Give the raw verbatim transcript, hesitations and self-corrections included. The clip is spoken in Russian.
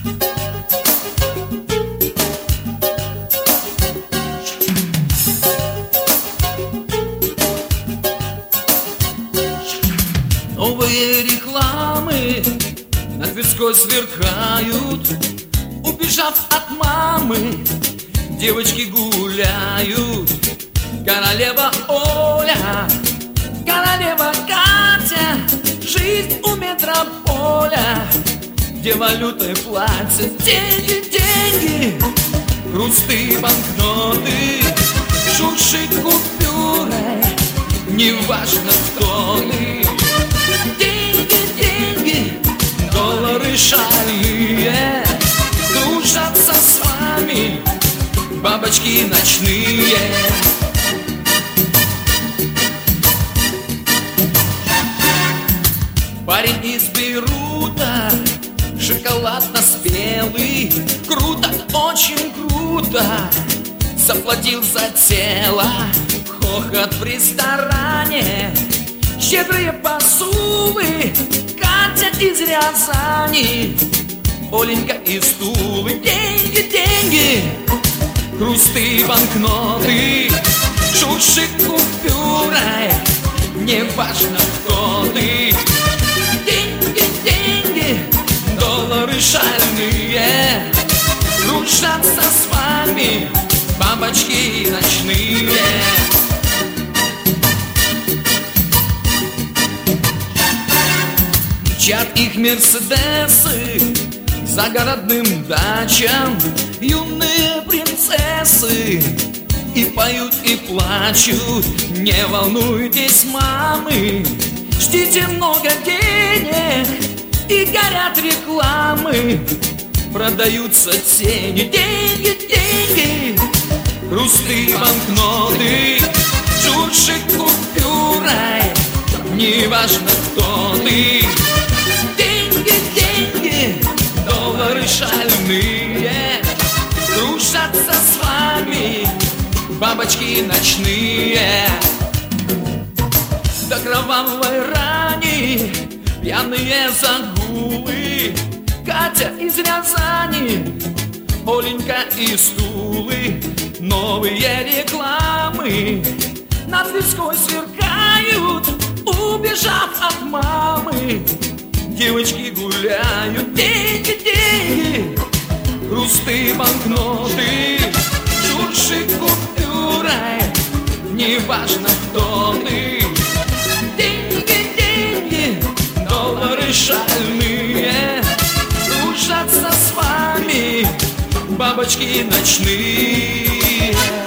Новые рекламы на Тверской сверкают. Убежав от мамы, девочки гуляют. Королева Оля, королева Катя, жизнь у метрополя, где валютой платят. Деньги, деньги, хрусты, банкноты, шуршит купюрой, неважно кто ты. Деньги, деньги, доллары шальные, кружатся с вами бабочки ночные. Парень из Бейрута, шоколадно спелый, круто, очень круто, заплатил за тело. Хохот в ресторане, щедрые посулы, Катя из Рязани, Оленька из Тулы. Деньги, деньги, хрусты, банкноты, шуршит купюрой, неважно кто ты. Деньги, деньги, доллары шальные, кружатся с вами бабочки ночные. Мчат их мерседесы загородным дачам юные принцессы, и поют, и плачут. Не волнуйтесь, мамы, ждите много денег, и горят рекламы, продаются тени. Деньги, деньги, хрусты, банкноты, шуршит купюрой, неважно кто ты. Деньги, деньги, доллары шальные, кружатся с вами бабочки ночные. До кровавой рани пьяные загулы, Катя из Рязани, Оленька из Тулы. Новые рекламы на Тверской сверкают. Убежав от мамы, девочки гуляют. Деньги, деньги, хрусты, банкноты, шуршит купюрой, неважно кто ты. Деньги, деньги, доллары шальные, кружатся с вами бабочки ночные.